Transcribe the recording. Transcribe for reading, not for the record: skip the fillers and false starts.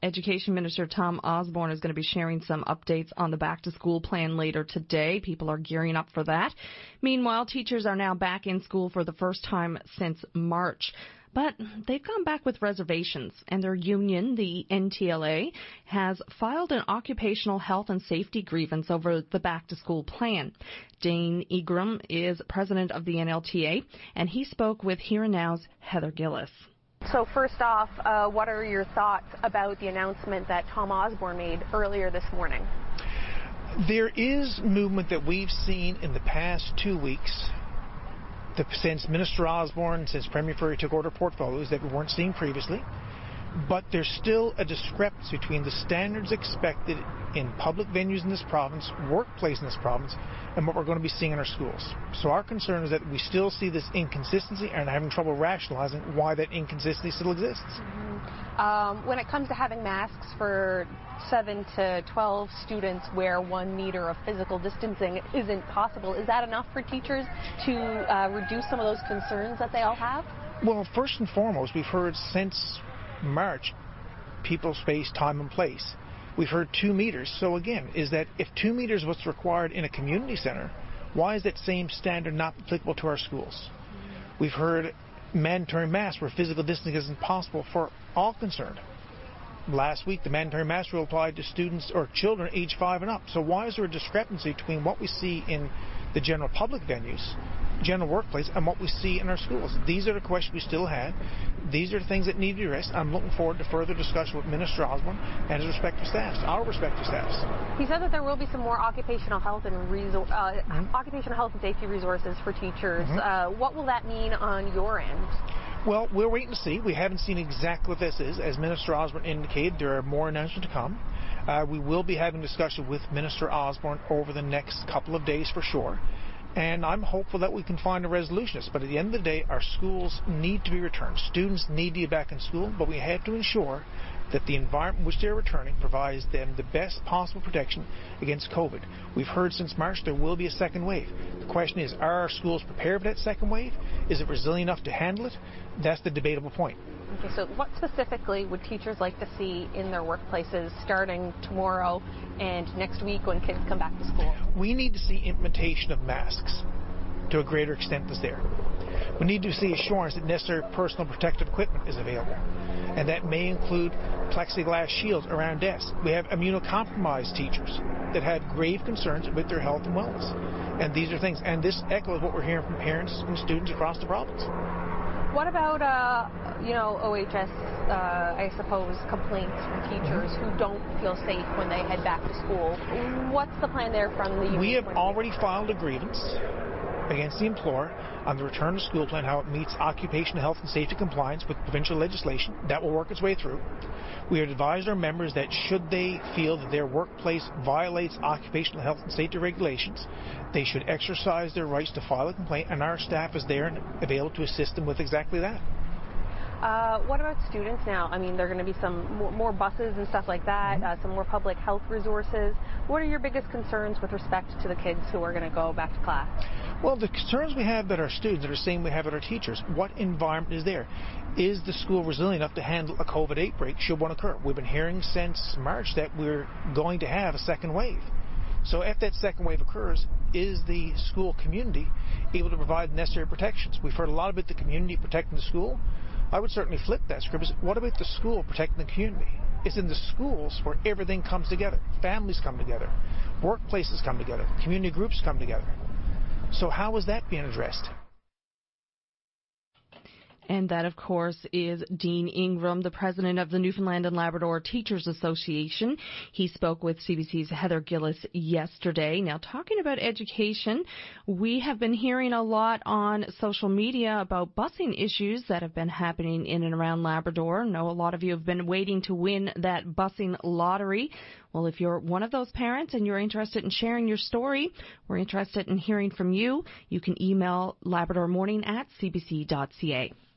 Education Minister Tom Osborne is going to be sharing some updates on the back-to-school plan later today. People are gearing up for that. Meanwhile, teachers are now back in school for the first time since March. But they've gone back with reservations, and their union, the NTLA, has filed an occupational health and safety grievance over the back-to-school plan. Dane Ingram is president of the NLTA, and he spoke with Here and Now's Heather Gillis. So first off, what are your thoughts about the announcement that Tom Osborne made earlier this morning? There is movement that we've seen in the past 2 weeks since Minister Osborne, since Premier Furey took over portfolios that we weren't seeing previously. But there's still a discrepancy between the standards expected in public venues in this province, workplace in this province, and what we're going to be seeing in our schools. So our concern is that we still see this inconsistency and are having trouble rationalizing why that inconsistency still exists. When it comes to having masks for 7 to 12 students where 1 meter of physical distancing isn't possible, is that enough for teachers to reduce some of those concerns that they all have? Well, first and foremost, we've heard since March people space time and place. We've heard 2 meters. So again, is that if 2 meters is what's required in a community center, why is that same standard not applicable to our schools? We've heard mandatory masks where physical distancing isn't possible for all concerned. Last week, the mandatory mask rule applied to students or children aged 5 and up. So why is there a discrepancy between what we see in the general public venues, general workplace, and what we see in our schools? These are the questions we still have. These are the things that need to be addressed. I'm looking forward to further discussion with Minister Osborne and his respective staffs, our respective staffs. He said that there will be some more occupational health and occupational health and safety resources for teachers. What will that mean on your end? Well, we're waiting to see. We haven't seen exactly what this is. As Minister Osborne indicated, there are more announcements to come. We will be having discussion with Minister Osborne over the next couple of days for sure. And I'm hopeful that we can find a resolution. But at the end of the day, our schools need to be returned. Students need to be back in school, but we have to ensure that the environment in which they're returning provides them the best possible protection against COVID. We've heard since March there will be a second wave. The question is, are our schools prepared for that second wave? Is it resilient enough to handle it? That's the debatable point. Okay, so what specifically would teachers like to see in their workplaces starting tomorrow and next week when kids come back to school? We need to see implementation of masks to a greater extent than there. We need to see assurance that necessary personal protective equipment is available, and that may include plexiglass shields around desks. We have immunocompromised teachers that have grave concerns about their health and wellness, and these are things, and this echoes what we're hearing from parents and students across the province. What about, OHS, I suppose, complaints from teachers who don't feel safe when they head back to school? What's the plan there from the union? We have already filed a grievance against the employer on the return to school plan, how it meets occupational health and safety compliance with provincial legislation. That will work its way through. We have advised our members that should they feel that their workplace violates occupational health and safety regulations, they should exercise their rights to file a complaint, and our staff is there and available to assist them with exactly that. What about students now? I mean, there are going to be some more buses and stuff like that, some more public health resources. What are your biggest concerns with respect to the kids who are going to go back to class? Well, the concerns we have about our students are the same we have with our teachers. What environment is there? Is the school resilient enough to handle a COVID outbreak should one occur? We've been hearing since March that we're going to have a second wave. So if that second wave occurs, is the school community able to provide necessary protections? We've heard a lot about the community protecting the school. I would certainly flip that script. What about the school protecting the community? It's in the schools where everything comes together. Families come together. Workplaces come together. Community groups come together. So how is that being addressed? And that, of course, is Dean Ingram, the president of the Newfoundland and Labrador Teachers Association. He spoke with CBC's Heather Gillis yesterday. Now, talking about education, we have been hearing a lot on social media about busing issues that have been happening in and around Labrador. I know a lot of you have been waiting to win that busing lottery. Well, if you're one of those parents and you're interested in sharing your story, we're interested in hearing from you. You can email labradormorning@cbc.ca.